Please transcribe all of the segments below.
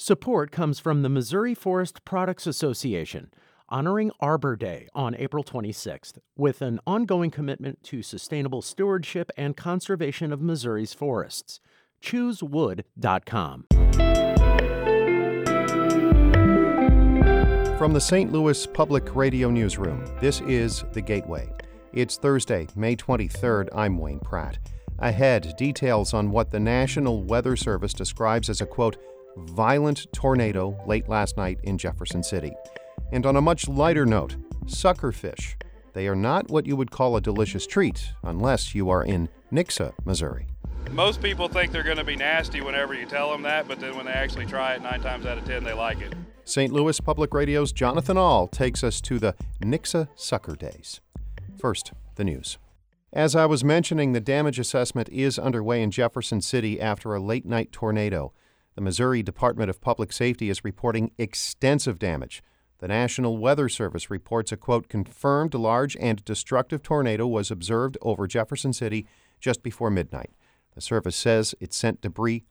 Support comes from the Missouri Forest Products Association, honoring Arbor Day on April 26th, with an ongoing commitment to sustainable stewardship and conservation of Missouri's forests. ChooseWood.com. From the St. Louis Public Radio Newsroom, this is The Gateway. It's Thursday, May 23rd. I'm Wayne Pratt. Ahead, details on what the National Weather Service describes as a, quote, violent tornado late last night in Jefferson City. And on a much lighter note, suckerfish. They are not what you would call a delicious treat unless you are in Nixa, Missouri. Most people think they're going to be nasty whenever you tell them that, but then when they actually try it, 9 times out of 10, they like it. St. Louis Public Radio's Jonathan Ahl takes us to the Nixa Sucker Days. First, the news. As I was mentioning, the damage assessment is underway in Jefferson City after a late-night tornado. The Missouri Department of Public Safety is reporting extensive damage. The National Weather Service reports a, quote, confirmed large and destructive tornado was observed over Jefferson City just before midnight. The service says it sent debris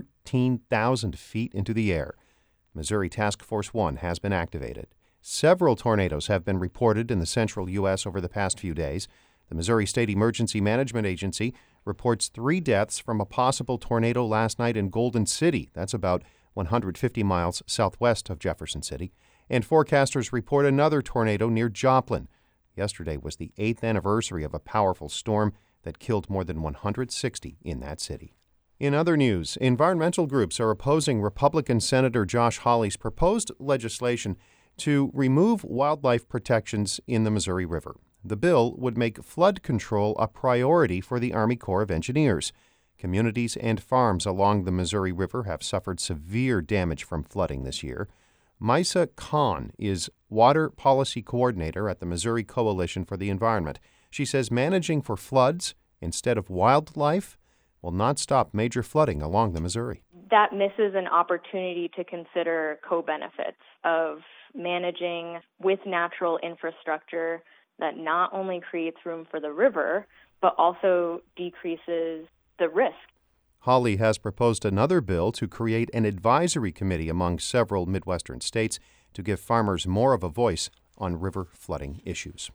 13,000 feet into the air. Missouri Task Force 1 has been activated. Several tornadoes have been reported in the central U.S. over the past few days. The Missouri State Emergency Management Agency reports 3 deaths from a possible tornado last night in Golden City. That's about 150 miles southwest of Jefferson City. And forecasters report another tornado near Joplin. Yesterday was the 8th anniversary of a powerful storm that killed more than 160 in that city. In other news, environmental groups are opposing Republican Senator Josh Hawley's proposed legislation to remove wildlife protections in the Missouri River. The bill would make flood control a priority for the Army Corps of Engineers. Communities and farms along the Missouri River have suffered severe damage from flooding this year. Misa Khan is Water Policy Coordinator at the Missouri Coalition for the Environment. She says managing for floods instead of wildlife will not stop major flooding along the Missouri. That misses an opportunity to consider co-benefits of managing with natural infrastructure that not only creates room for the river, but also decreases the risk. Hawley has proposed another bill to create an advisory committee among several Midwestern states to give farmers more of a voice on river flooding issues.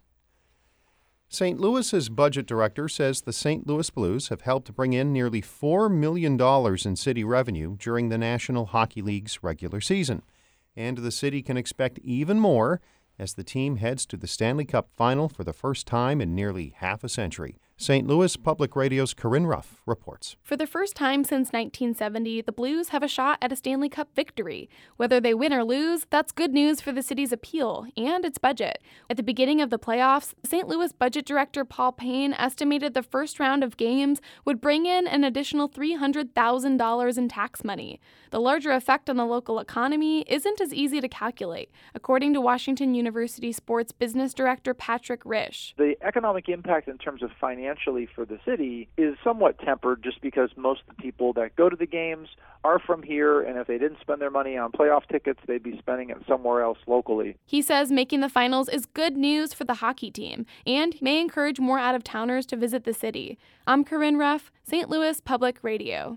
St. Louis's budget director says the St. Louis Blues have helped bring in nearly $4 million in city revenue during the National Hockey League's regular season. And the city can expect even more as the team heads to the Stanley Cup Final for the first time in nearly half a century. St. Louis Public Radio's Corinne Ruff reports. For the first time since 1970, the Blues have a shot at a Stanley Cup victory. Whether they win or lose, that's good news for the city's appeal and its budget. At the beginning of the playoffs, St. Louis Budget Director Paul Payne estimated the first round of games would bring in an additional $300,000 in tax money. The larger effect on the local economy isn't as easy to calculate, according to Washington University Sports Business Director Patrick Risch. The economic impact in terms of financially for the city is somewhat tempered just because most of the people that go to the games are from here, and if they didn't spend their money on playoff tickets, they'd be spending it somewhere else locally. He says making the finals is good news for the hockey team and may encourage more out-of-towners to visit the city. I'm Corinne Ruff, St. Louis Public Radio.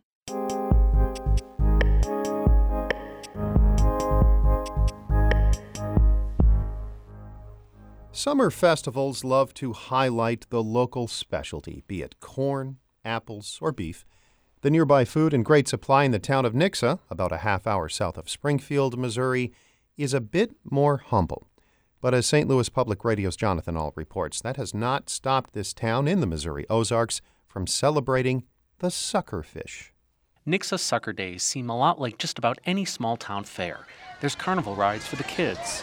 Summer festivals love to highlight the local specialty, be it corn, apples, or beef. The nearby food and great supply in the town of Nixa, about a half hour south of Springfield, Missouri, is a bit more humble. But as St. Louis Public Radio's Jonathan Ahl reports, that has not stopped this town in the Missouri Ozarks from celebrating the suckerfish. Nixa Sucker Days seem a lot like just about any small town fair. There's carnival rides for the kids,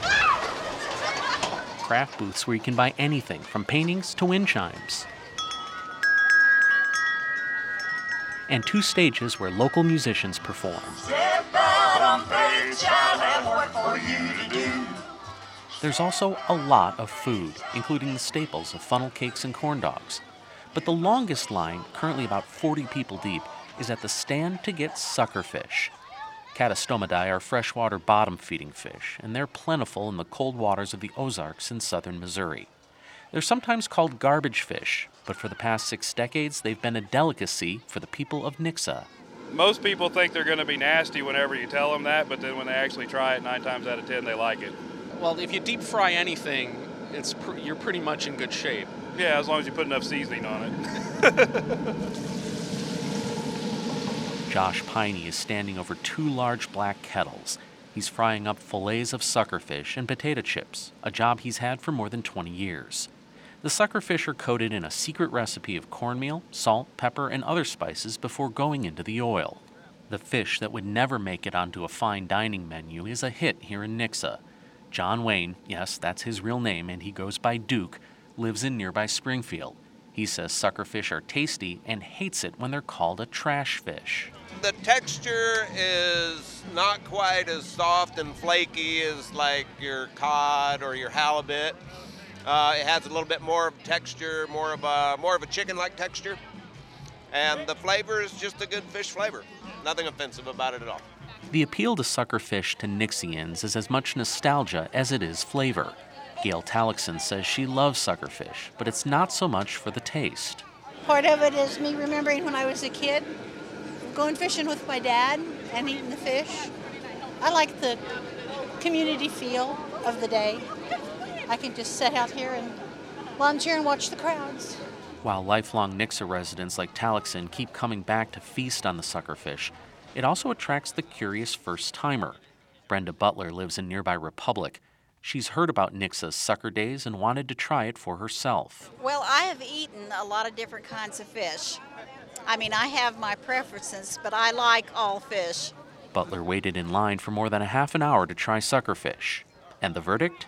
craft booths where you can buy anything from paintings to wind chimes, and 2 stages where local musicians perform. Step out on faith, child, have work for you to do. There's also a lot of food, including the staples of funnel cakes and corn dogs. But the longest line, currently about 40 people deep, is at the stand to get suckerfish. Catastomidae are freshwater bottom-feeding fish, and they're plentiful in the cold waters of the Ozarks in southern Missouri. They're sometimes called garbage fish, but for the past 6 decades, they've been a delicacy for the people of Nixa. Most people think they're going to be nasty whenever you tell them that, but then when they actually try it, 9 times out of 10, they like it. Well, if you deep fry anything, you're pretty much in good shape. Yeah, as long as you put enough seasoning on it. Josh Piney is standing over 2 large black kettles. He's frying up fillets of suckerfish and potato chips, a job he's had for more than 20 years. The suckerfish are coated in a secret recipe of cornmeal, salt, pepper, and other spices before going into the oil. The fish that would never make it onto a fine dining menu is a hit here in Nixa. John Wayne, yes, that's his real name, and he goes by Duke, lives in nearby Springfield. He says suckerfish are tasty and hates it when they're called a trash fish. The texture is not quite as soft and flaky as like your cod or your halibut. It has a little bit more of texture, more of a chicken-like texture, and the flavor is just a good fish flavor. Nothing offensive about it at all. The appeal to suckerfish to Nixians is as much nostalgia as it is flavor. Gail Talixon says she loves suckerfish, but it's not so much for the taste. Part of it is me remembering when I was a kid, going fishing with my dad and eating the fish. I like the community feel of the day. I can just sit out here and lunch here and watch the crowds. While lifelong Nixa residents like Talixon keep coming back to feast on the suckerfish, it also attracts the curious first-timer. Brenda Butler lives in nearby Republic. She's heard about Nixa's Sucker Days and wanted to try it for herself. Well, I have eaten a lot of different kinds of fish. I mean, I have my preferences, but I like all fish. Butler waited in line for more than a half an hour to try suckerfish. And the verdict?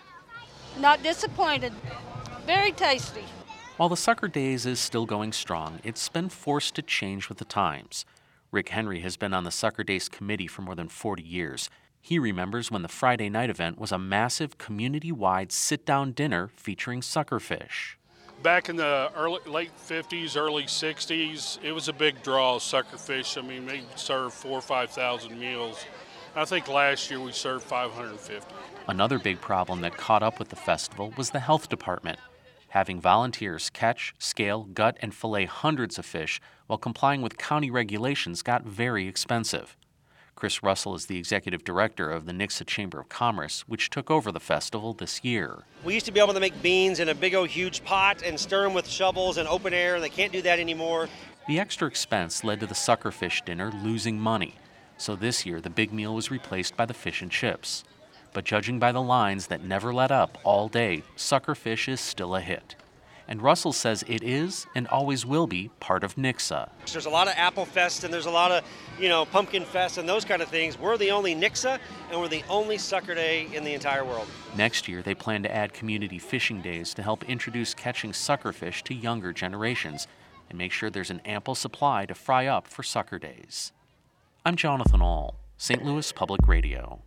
Not disappointed. Very tasty. While the Sucker Days is still going strong, it's been forced to change with the times. Rick Henry has been on the Sucker Days committee for more than 40 years. He remembers when the Friday night event was a massive community-wide sit-down dinner featuring suckerfish. Back in the late 50s, early 60s, it was a big draw of suckerfish. I mean, they served 4,000 or 5,000 meals. I think last year we served 550. Another big problem that caught up with the festival was the health department. Having volunteers catch, scale, gut, and fillet hundreds of fish while complying with county regulations got very expensive. Chris Russell is the executive director of the Nixa Chamber of Commerce, which took over the festival this year. We used to be able to make beans in a big old huge pot and stir them with shovels and open air, and they can't do that anymore. The extra expense led to the suckerfish dinner losing money. So this year, the big meal was replaced by the fish and chips. But judging by the lines that never let up all day, suckerfish is still a hit. And Russell says it is and always will be part of Nixa. There's a lot of Apple Fest and there's a lot of, Pumpkin Fest and those kind of things. We're the only Nixa and we're the only Sucker Day in the entire world. Next year, they plan to add community fishing days to help introduce catching suckerfish to younger generations and make sure there's an ample supply to fry up for Sucker Days. I'm Jonathan Ahl, St. Louis Public Radio.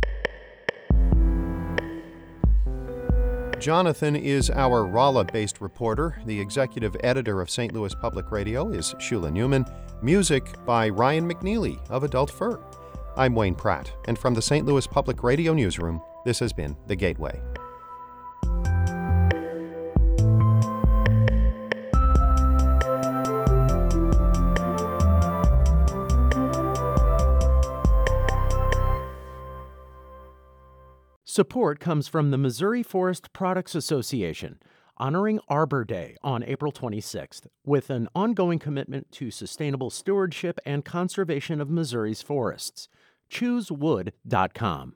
Jonathan is our Rolla-based reporter. The executive editor of St. Louis Public Radio is Shula Newman. Music by Ryan McNeely of Adult Fur. I'm Wayne Pratt, and from the St. Louis Public Radio newsroom, this has been The Gateway. Support comes from the Missouri Forest Products Association, honoring Arbor Day on April 26th, with an ongoing commitment to sustainable stewardship and conservation of Missouri's forests. ChooseWood.com.